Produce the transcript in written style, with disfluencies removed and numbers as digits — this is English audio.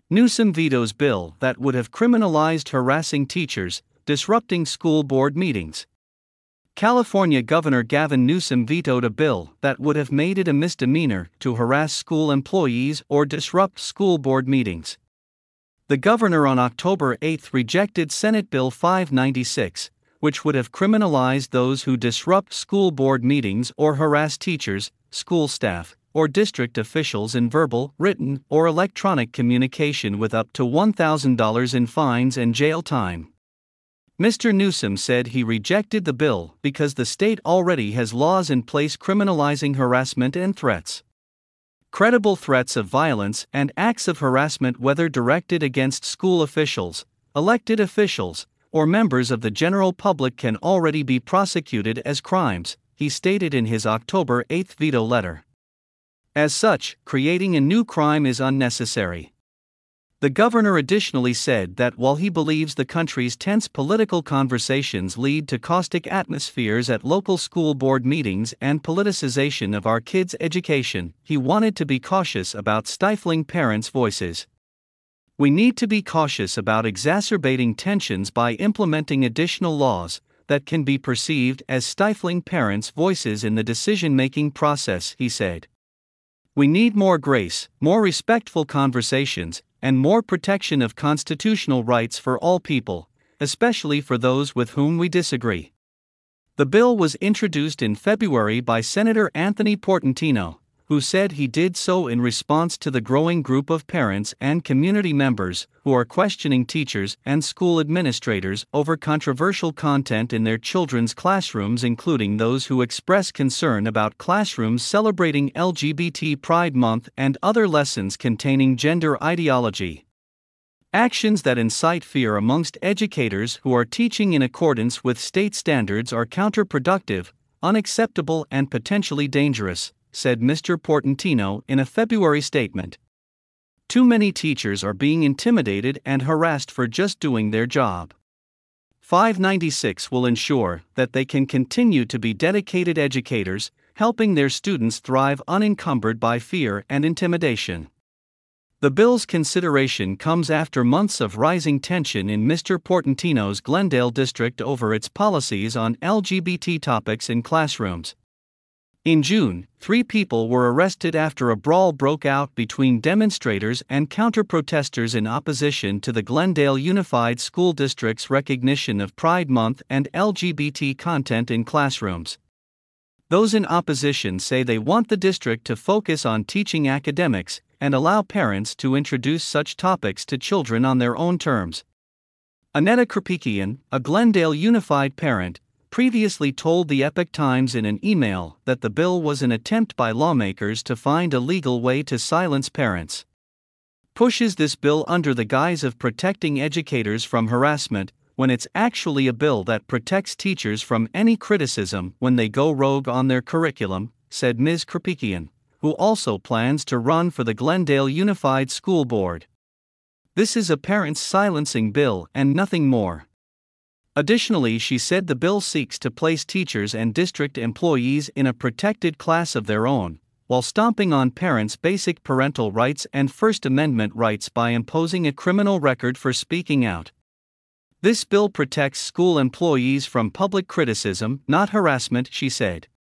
Newsom vetoes bill that would have criminalized harassing teachers, disrupting school board meetings. California Governor Gavin Newsom vetoed a bill that would have made it a misdemeanor to harass school employees or disrupt school board meetings. The governor on October 8 rejected Senate Bill 596, which would have criminalized those who disrupt school board meetings or harass teachers, school staff, or district officials in verbal, written, or electronic communication with up to $1,000 in fines and jail time. Mr. Newsom said he rejected the bill because the state already has laws in place criminalizing harassment and threats. Credible threats of violence and acts of harassment, whether directed against school officials, elected officials, or members of the general public, can already be prosecuted as crimes, he stated in his October 8 veto letter. As such, creating a new crime is unnecessary. The governor additionally said that while he believes the country's tense political conversations lead to caustic atmospheres at local school board meetings and politicization of our kids' education, he wanted to be cautious about stifling parents' voices. We need to be cautious about exacerbating tensions by implementing additional laws that can be perceived as stifling parents' voices in the decision-making process, he said. We need more grace, more respectful conversations, and more protection of constitutional rights for all people, especially for those with whom we disagree. The bill was introduced in February by Senator Anthony Portantino, who said he did so in response to the growing group of parents and community members who are questioning teachers and school administrators over controversial content in their children's classrooms, including those who express concern about classrooms celebrating LGBT Pride Month and other lessons containing gender ideology. Actions that incite fear amongst educators who are teaching in accordance with state standards are counterproductive, unacceptable, and potentially dangerous, said Mr. Portantino in a February statement. Too many teachers are being intimidated and harassed for just doing their job. 596 will ensure that they can continue to be dedicated educators, helping their students thrive unencumbered by fear and intimidation. The bill's consideration comes after months of rising tension in Mr. Portantino's Glendale district over its policies on LGBT topics in classrooms. In June, 3 people were arrested after a brawl broke out between demonstrators and counter-protesters in opposition to the Glendale Unified School District's recognition of Pride Month and LGBT content in classrooms. Those in opposition say they want the district to focus on teaching academics and allow parents to introduce such topics to children on their own terms. Annetta Kerpikian, a Glendale Unified parent, previously told the Epoch Times in an email that the bill was an attempt by lawmakers to find a legal way to silence parents. Pushes this bill under the guise of protecting educators from harassment, when it's actually a bill that protects teachers from any criticism when they go rogue on their curriculum, said Ms. Kerpikian, who also plans to run for the Glendale Unified School Board. This is a parents' silencing bill and nothing more. Additionally, she said the bill seeks to place teachers and district employees in a protected class of their own, while stomping on parents' basic parental rights and First Amendment rights by imposing a criminal record for speaking out. This bill protects school employees from public criticism, not harassment, she said.